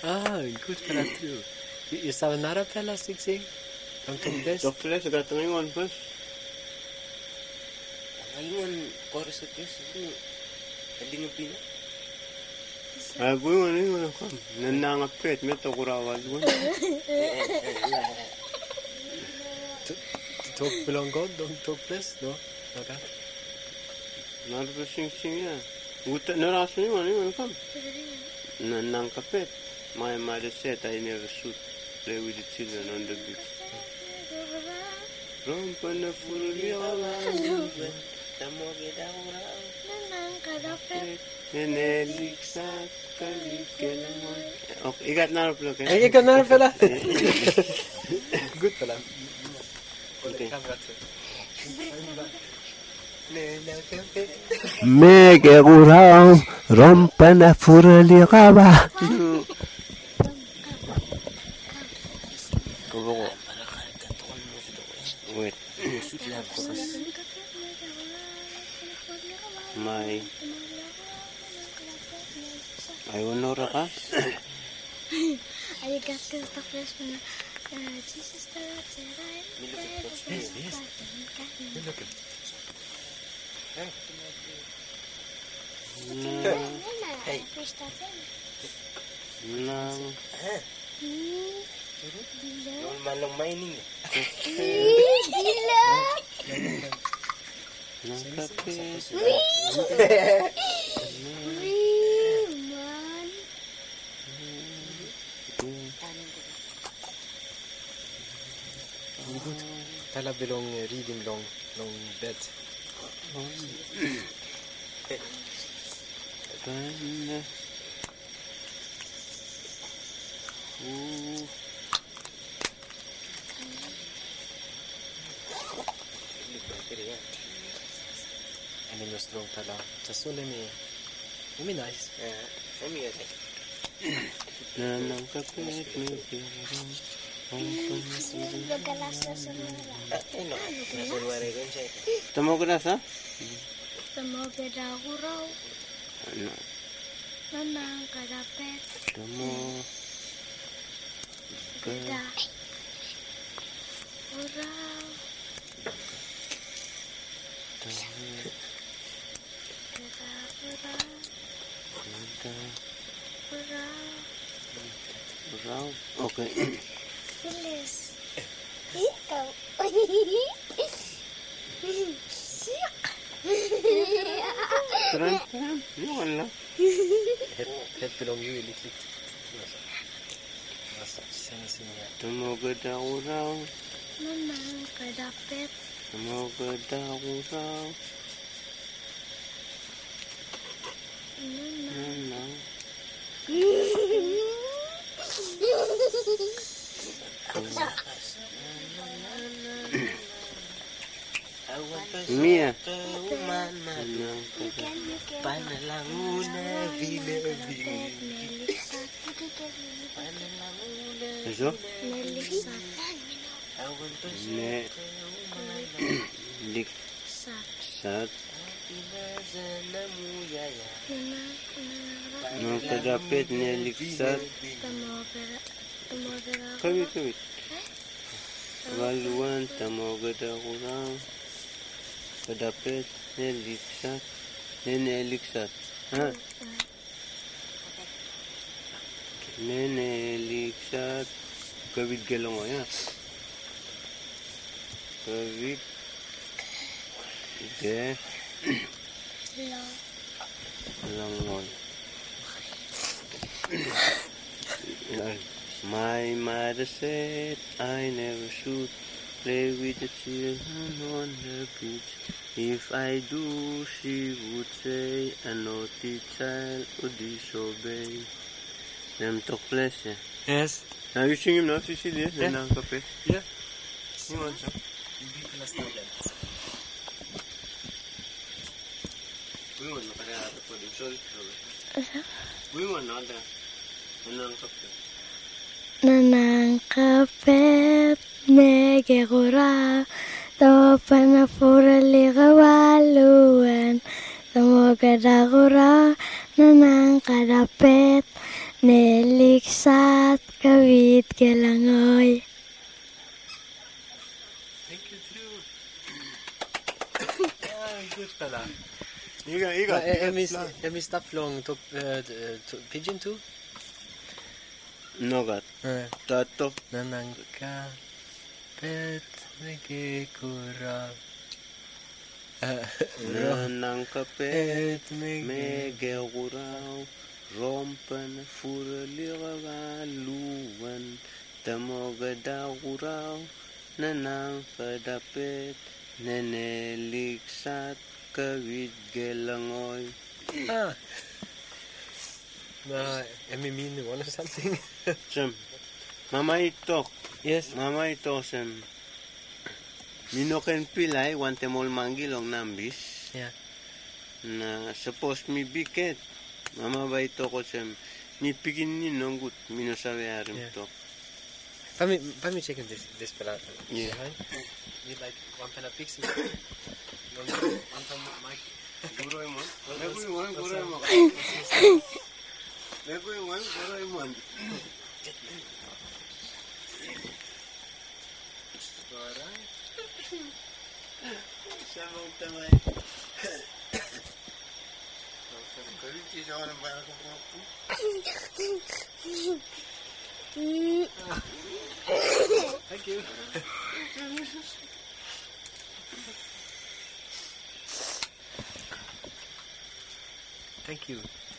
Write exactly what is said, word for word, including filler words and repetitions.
Ah, gut pala tu. You saw another pala sing-sing? Ang tungdes? Dokter sudah tengingon bos. Ngayon, chorus sa Diyos, ito, alingapin na. Aku ingon ingon ako. Nanangapit, may takurawal ko. Tog belonggon, dong tog ples, no? Okay. Narap sing-sing ya. Uta naraso ingon ingon ako. Nanangapit. My mother said I never should play with the children on the beach. Rompa na fully around. Tamo kita urao. Nanang kadapet. Neneliksa kalikelaman. Okay, ikat na pala kayo. Ay, ikaw na pala. Good pala. Okay. Mege urao, rompa na furali kaba. Kubo ko. Wait. My ayaw nora ka? Ay, gas ka sa flash mo na. Jesus, the Yes, yes. Look at Na, Hey. na, Noon manong mining. Gila. nakapit. Man. good. Pala belong uh, reading long, long bed. Kana. Uh. Ani no strong pala. Sa sule mi. Umi nice. Kami yan. Nanangkapit may pirang. Bagalasa sa mara. Ano? Nasunwari ko siya. Tamo ko na sa? Tamo beda huraw. Ano? Nanang kadapet. Tamo. Beda. Huraw. Tamo. Beda huraw. Beda. Huraw. Huraw. Okay. Bilis. Ikaw. Siyak. Tran, tran. Yun lang. Head, head belong you iliklik. Mas sini-sini. Tamo gada huraw. Nanang kadapet. Tamo gada huraw. Nanang. Nanang. Awan pa Mia. sa kauman madu. Panalanguna binabini. Panalanguna Eso? Nelisat. awan pa sa Ne. kauman Lik. Sat. Sat. pinasa na muyaya. Nang kadapit neliksat. Tamo beda. Tamo beda. Kawit, kawit. Waluan, tamo gada huraw. Kadapit neliksat. Neneliksat. Ha? Neneliksat. Kawit galong o yan. Kawit. De. Lo. Langon. My mother said I never should play with the children on the beach. If I do, she would say a naughty child would disobey. Them talk place, yeah. Yes. Now you sing him now, Cecilia. Yeah. Then kape. Yeah. You want some? We want na kaya po din. Sorry. We want na da. Nanang kape. Nanang kapet. Nege huraw. Tamo panafura ligawaluan. Tumugad-agura na ng kadapit, niliksat kawit kelangoy. Thank you too. Yeah, good fella. You got, you got. Uh, Emi, Emi stop long to, uh, to pigeon too? No got. Uh, Tato. nanangka pet nagkikura. Nanang kapet. Pet meg. Megeguraw. Rompen furaliraluan. Tamogadaguraw. Nanang kadapet. Neneliksat kawid gelangoy. Ah. Uh, Emi mean one or something? Sem. Mama itok. Yes. Mama ito sem. Minoken pilay wante mol mangilong nambis. Yeah. Na suppose mi biket. Mama ba ito ko sem. Mi pigin ni nonggut mino sabi arim Yeah. to. Let me, let me check this, this fella. Yeah. You like one fella pixie? One time Mike. Guroy mo. Naguy mo, guroy mo. Naguy mo, guroy mo. Siya mong tamay. Kaliti siya ko ng parang kukupo. Thank you. Thank you.